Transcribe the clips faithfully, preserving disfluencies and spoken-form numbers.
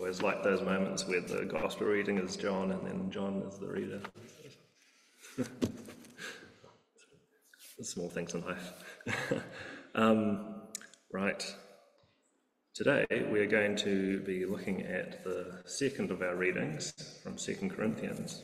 always like those moments where the gospel reading is John and then John is the reader. Small things in life. um, right. Today we are going to be looking at the second of our readings from Second Corinthians.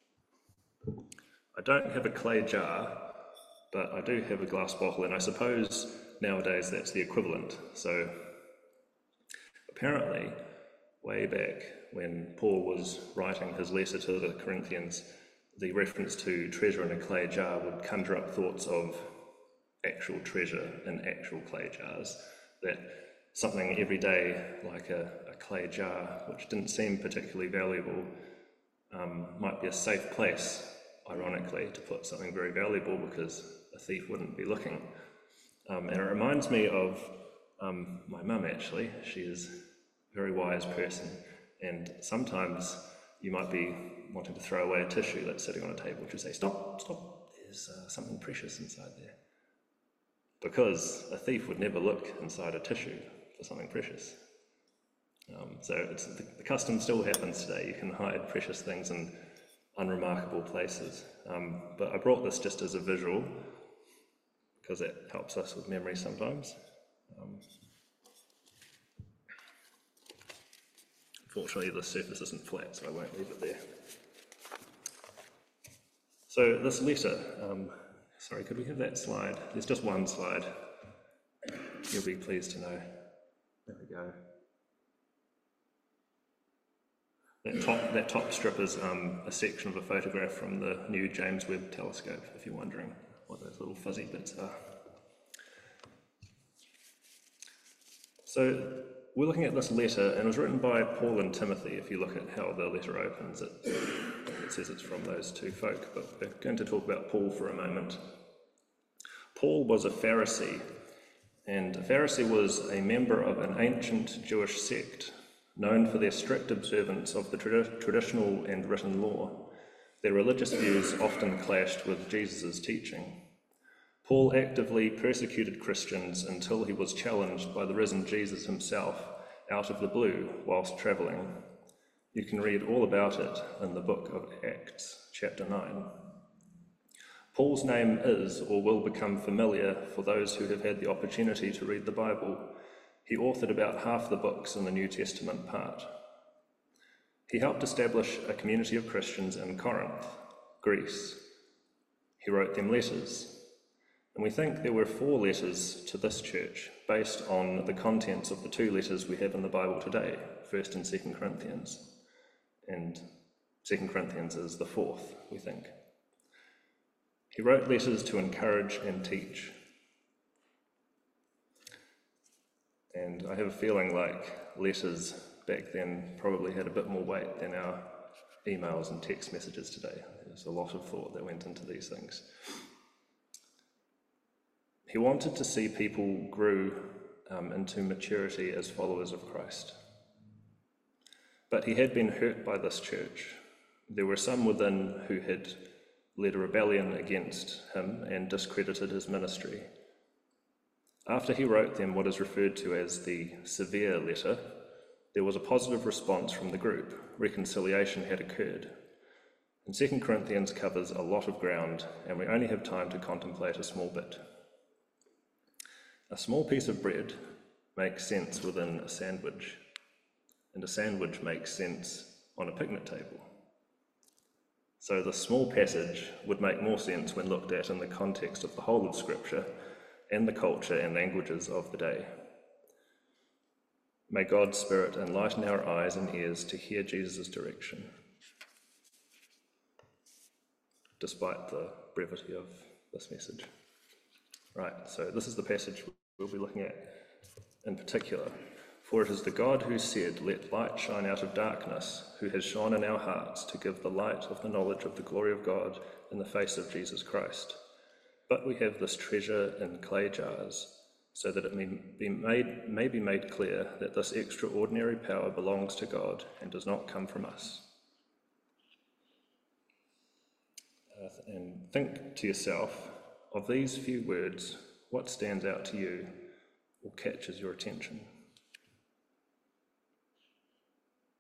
I don't have a clay jar, but I do have a glass bottle, and I suppose nowadays that's the equivalent. So apparently, way back when Paul was writing his letter to the Corinthians, the reference to treasure in a clay jar would conjure up thoughts of actual treasure in actual clay jars, that something everyday like a, a clay jar, which didn't seem particularly valuable, um, might be a safe place, ironically, to put something very valuable because a thief wouldn't be looking. Um, and it reminds me of um, my mum, actually. She is a very wise person, and sometimes you might be wanting to throw away a tissue that's sitting on a table. She'll say, stop, stop, there's uh, something precious inside there. Because a thief would never look inside a tissue for something precious. Um, so it's, the, the custom still happens today. You can hide precious things in unremarkable places. Um, but I brought this just as a visual, because it helps us with memory sometimes. Um, Fortunately, the surface isn't flat, so I won't leave it there. So this letter, um, sorry, could we have that slide? There's just one slide. You'll be pleased to know. There we go. That top, that top strip is um, a section of a photograph from the new James Webb telescope, if you're wondering what those little fuzzy bits are. So we're looking at this letter, and it was written by Paul and Timothy. If you look at how the letter opens, it, it says it's from those two folk, but we're going to talk about Paul for a moment. Paul was a Pharisee, and a Pharisee was a member of an ancient Jewish sect known for their strict observance of the trad- traditional and written law. Their religious views often clashed with Jesus' teaching. Paul actively persecuted Christians until he was challenged by the risen Jesus himself out of the blue whilst travelling. You can read all about it in the book of Acts, chapter nine. Paul's name is or will become familiar for those who have had the opportunity to read the Bible. He authored about half the books in the New Testament part. He helped establish a community of Christians in Corinth, Greece. He wrote them letters. And we think there were four letters to this church based on the contents of the two letters we have in the Bible today, First and Second Corinthians. And Second Corinthians is the fourth, we think. He wrote letters to encourage and teach. And I have a feeling like letters back then probably had a bit more weight than our emails and text messages today. There's a lot of thought that went into these things. He wanted to see people grew um, into maturity as followers of Christ. But he had been hurt by this church. There were some within who had led a rebellion against him and discredited his ministry. After he wrote them what is referred to as the severe letter, there was a positive response from the group. Reconciliation had occurred. And Second Corinthians covers a lot of ground, and we only have time to contemplate a small bit. A small piece of bread makes sense within a sandwich, and a sandwich makes sense on a picnic table. So the small passage would make more sense when looked at in the context of the whole of Scripture and the culture and languages of the day. May God's Spirit enlighten our eyes and ears to hear Jesus' direction, despite the brevity of this message. Right, so this is the passage we'll be looking at in particular. For it is the God who said, "Let light shine out of darkness," who has shone in our hearts to give the light of the knowledge of the glory of God in the face of Jesus Christ. But we have this treasure in clay jars, so that it may be made, may be made clear that this extraordinary power belongs to God and does not come from us. Uh, and think to yourself, of these few words, what stands out to you or catches your attention?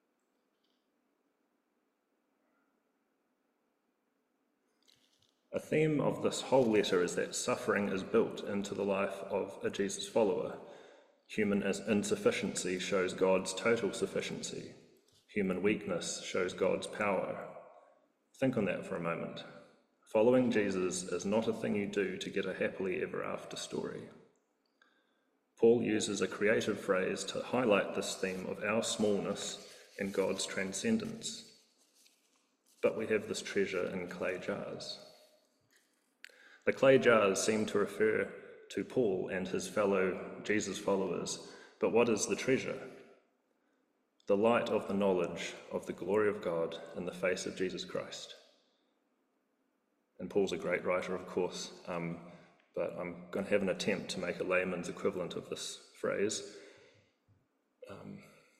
A theme of this whole letter is that suffering is built into the life of a Jesus follower. Human insufficiency shows God's total sufficiency. Human weakness shows God's power. Think on that for a moment. Following Jesus is not a thing you do to get a happily ever after story. Paul uses a creative phrase to highlight this theme of our smallness and God's transcendence. But we have this treasure in clay jars. The clay jars seem to refer to Paul and his fellow Jesus followers, but what is the treasure? The light of the knowledge of the glory of God in the face of Jesus Christ. And Paul's a great writer, of course, um, but I'm going to have an attempt to make a layman's equivalent of this phrase. Um,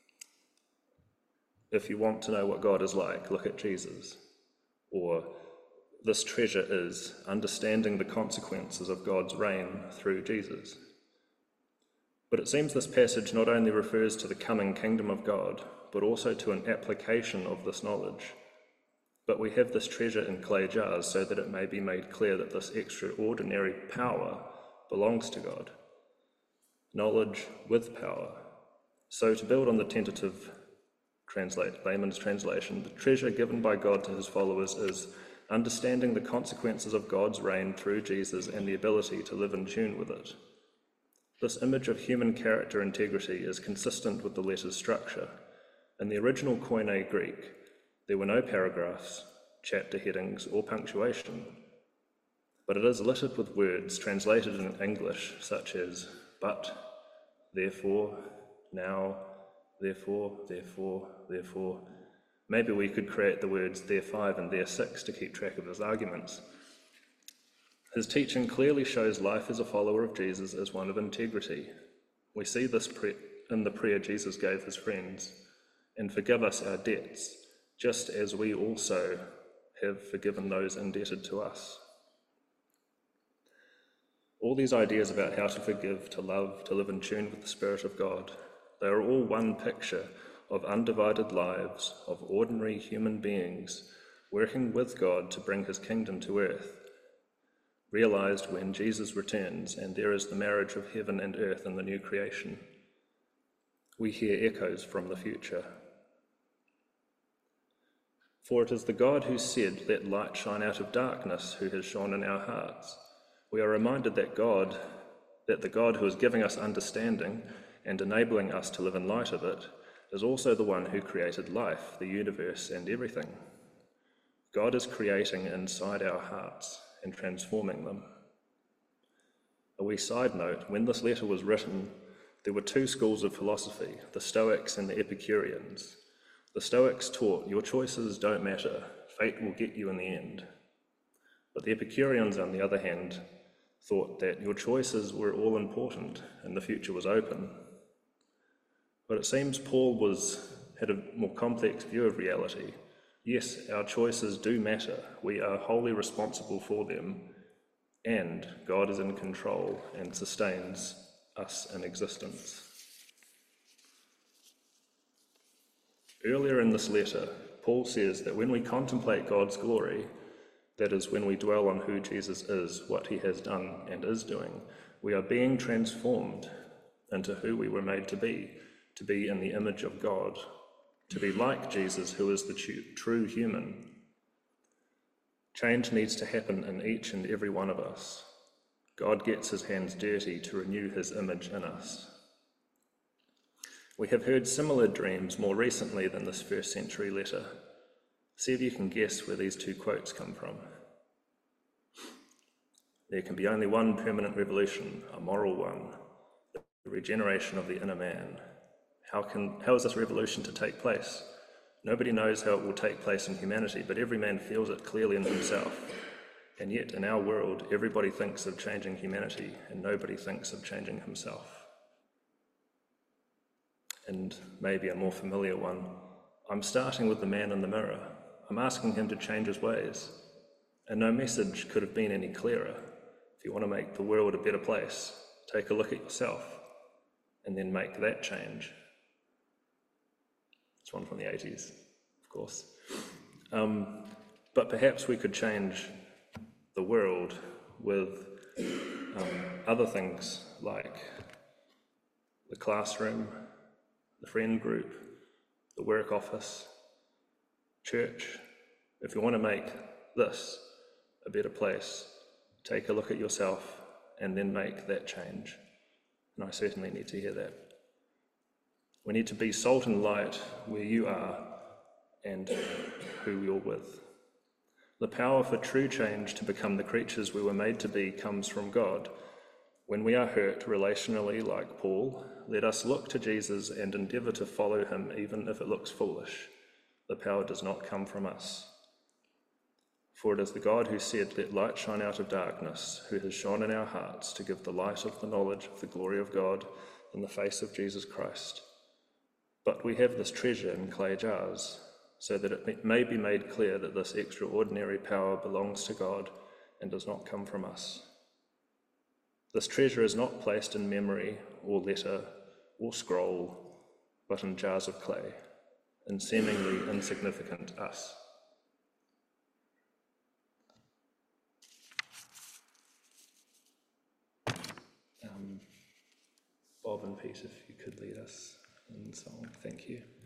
if you want to know what God is like, look at Jesus. Or this treasure is understanding the consequences of God's reign through Jesus. But it seems this passage not only refers to the coming kingdom of God, but also to an application of this knowledge. But we have this treasure in clay jars so that it may be made clear that this extraordinary power belongs to God. Knowledge with power. So to build on the tentative translate, layman's translation, the treasure given by God to his followers is understanding the consequences of God's reign through Jesus and the ability to live in tune with it. This image of human character integrity is consistent with the letter's structure. In the original Koine Greek, there were no paragraphs, chapter headings, or punctuation, but it is littered with words translated in English such as but, therefore, now, therefore, therefore, therefore. Maybe we could create the words there five and there six to keep track of his arguments. His teaching clearly shows life as a follower of Jesus as one of integrity. We see this pre- in the prayer Jesus gave his friends, and forgive us our debts, just as we also have forgiven those indebted to us. All these ideas about how to forgive, to love, to live in tune with the Spirit of God, they are all one picture of undivided lives of ordinary human beings working with God to bring his kingdom to earth, realized when Jesus returns and there is the marriage of heaven and earth in the new creation. We hear echoes from the future. For it is the God who said, "Let light shine out of darkness," who has shone in our hearts. We are reminded that God, that the God who is giving us understanding and enabling us to live in light of it, is also the one who created life, the universe, and everything. God is creating inside our hearts and transforming them. A wee side note, when this letter was written, there were two schools of philosophy, the Stoics and the Epicureans. The Stoics taught, your choices don't matter, fate will get you in the end. But the Epicureans, on the other hand, thought that your choices were all important and the future was open. But it seems Paul was had a more complex view of reality. Yes, our choices do matter. We are wholly responsible for them, and God is in control and sustains us in existence. Earlier in this letter, Paul says that when we contemplate God's glory, that is, when we dwell on who Jesus is, what he has done and is doing, we are being transformed into who we were made to be, to be in the image of God, to be like Jesus, who is the true human. Change needs to happen in each and every one of us. God gets his hands dirty to renew his image in us. We have heard similar dreams more recently than this first century letter. See if you can guess where these two quotes come from. There can be only one permanent revolution, a moral one, the regeneration of the inner man. How can, how is this revolution to take place? Nobody knows how it will take place in humanity, but every man feels it clearly in himself. And yet, in our world, everybody thinks of changing humanity, and nobody thinks of changing himself. And maybe a more familiar one, I'm starting with the man in the mirror. I'm asking him to change his ways. And no message could have been any clearer. If you want to make the world a better place, take a look at yourself, and then make that change. It's one from the eighties, of course. Um, but perhaps we could change the the world with um, other things like the classroom, the friend group, the work office, church. If you want to make this a better place, take a look at yourself and then make that change. And I certainly need to hear that. We need to be salt and light where you are and who you're with. The power for true change to become the creatures we were made to be comes from God. When we are hurt relationally like Paul, let us look to Jesus and endeavour to follow him even if it looks foolish. The power does not come from us. For it is the God who said, "Let light shine out of darkness," who has shone in our hearts to give the light of the knowledge of the glory of God in the face of Jesus Christ. But we have this treasure in clay jars, so that it may be made clear that this extraordinary power belongs to God and does not come from us. This treasure is not placed in memory or letter or scroll, but in jars of clay, in seemingly insignificant us. Um, Bob and Pete, if you could lead us in song, thank you.